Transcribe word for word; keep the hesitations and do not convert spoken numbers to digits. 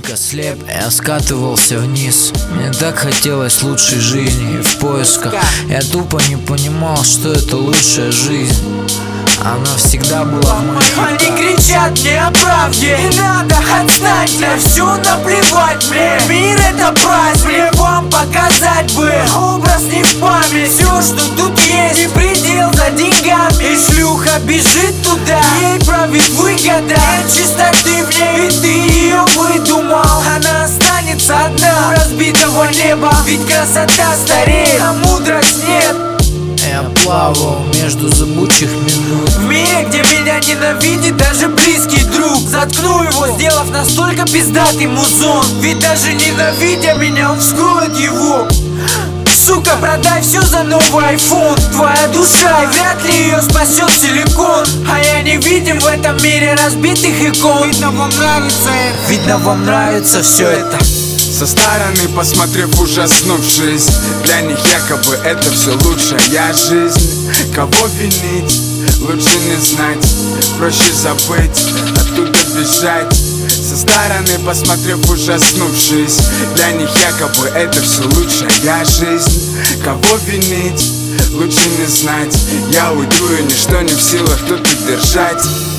настолько слеп, я скатывался вниз. Мне так хотелось лучшей жизни, и в поисках я тупо не понимал, что это лучшая жизнь. Она всегда была в моих руках. Они кричат мне о правде, не надо, отстань, на всю наплевать мне. Мир это праздник, мне вам показать бы образ не в память. Все, что тут есть, и предел за деньгами. И шлюха бежит туда, ей правит выгода. Нет чистоты в ней, и ты ее выдумал. Она останется одна у разбитого неба, ведь красота стареет, а мудрость нет. Я плавал между зыбучих минут в мире, где меня ненавидит даже близкий друг. Заткну его, сделав настолько пиздатый музон. Ведь даже ненавидя меня, он вскроет его. Сука, продай все за новый айфон. Твоя душа, и вряд ли ее спасет силикон. А я не видим в этом мире разбитых икон. Видно, вам нравится это. Видно, вам нравится все это. Со стороны посмотрев, ужаснувшись, для них якобы это все лучшая жизнь. Кого винить, лучше не знать, проще забыть, оттуда бежать. Со стороны посмотрев, ужаснувшись, для них якобы это все лучшая жизнь. Кого винить, лучше не знать, я уйду, и ничто не в силах тут удержать.